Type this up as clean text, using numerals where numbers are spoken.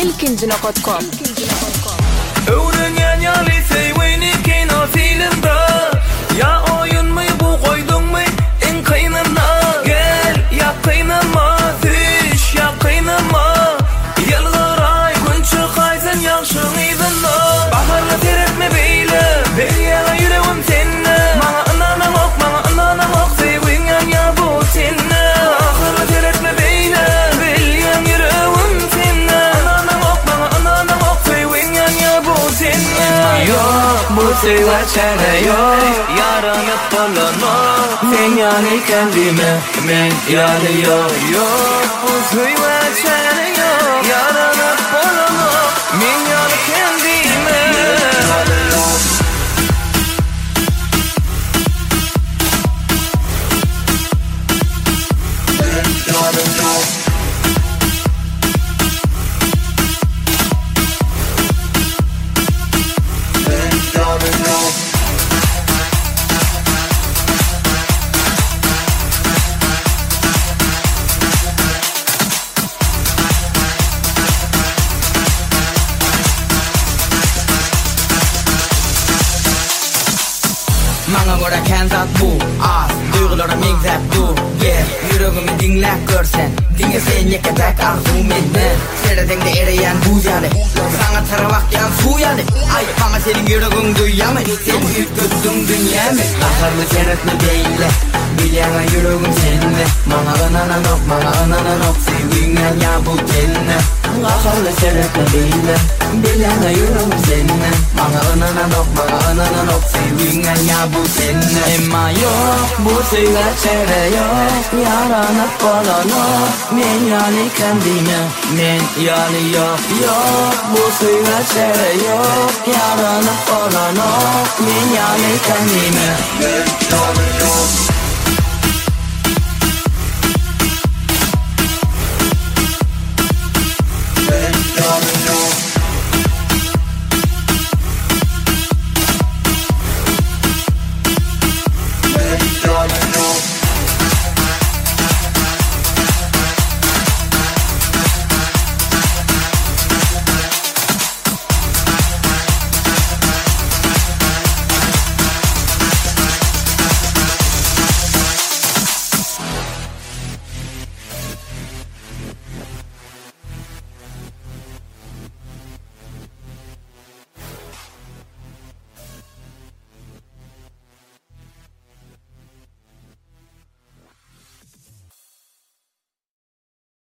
ilkinci.com. Öğrenen yalı sevini kino filmde. Ya oyun mu bu koydun mu en kıynına? Gel ya kıynama, düş ya kıynama. Yılgıray gün çıkaysın yakşıydın da. Baharla teretme beyle, beriyağa yüreğim seninle. Bana ınanan ok, sevinen ya bu seninle. Baharla teretme beyle, beriyağa yüreğim seninle. Inanan ok, sevinen ya bu seninle. Yok bu sevga çare yok, yaranıp dolanma. Sen yani kendime, ben yani yok. Bu sevga çare yok, yaranıp dolanma. Ben yani kendime. Manga göre kenzat bu az duygularım mingzap du yüreğimi dinlep görsen dinlesen yeketek arzum etmen seredengde ereyen bu yani sana taravakyan su yani ay bana senin yüreğin duyamı sen hütküttün dünyamı akarlı seyretme beyle bilyana yüreğim seninle bana ananan ok sevginen ya bu seninle akarlı seyretme beyle bilyana yüreğim seninle bana ananan ok sevginen ya bu seninle emma yok bu sevga çare yok yaranıp dolanıp men yani kendime men yani yok bu sevga çare yok yaranıp dolanıp men yani kendime men yani yok.